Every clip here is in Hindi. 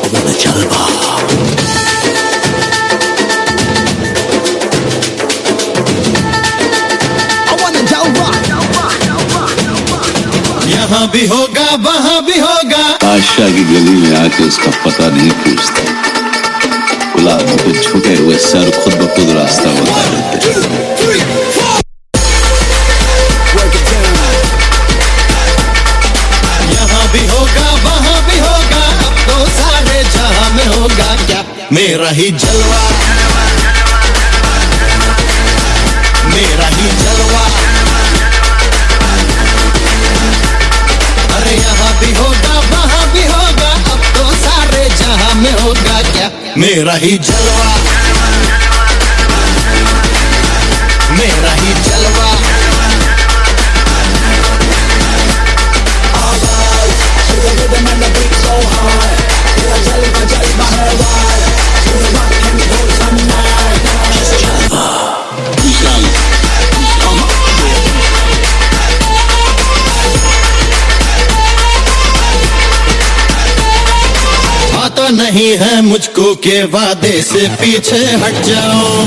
जलवा। यहाँ भी होगा वहाँ भी होगा। बादशाह की गली में आके उसका पता नहीं पूछता, गुलाब को झुके हुए सर खुद ब खुद रास्ता बता देते। यहाँ भी होगा वहाँ भी होगा, अब तो सारे जहाँ में होगा क्या मेरा ही जलवा, मेरा ही जलवा। अरे यहाँ भी होगा वहाँ भी होगा, अब तो सारे जहाँ में होगा क्या मेरा ही जलवा, मेरा ही जलवा। आता नहीं है मुझको के वादे से पीछे हट जाऊं,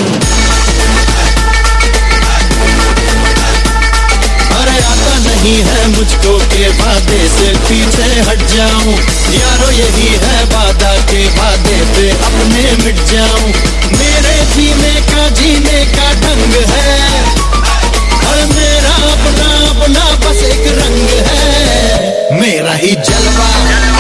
अरे आता नहीं है मुझको के वादे से पीछे हट जाऊं। यारो यही है वादा के वादे पे अपने मिट जाऊं। मेरे जीने का ढंग है, और मेरा अपना अपना बस एक रंग है, मेरा ही जलवा।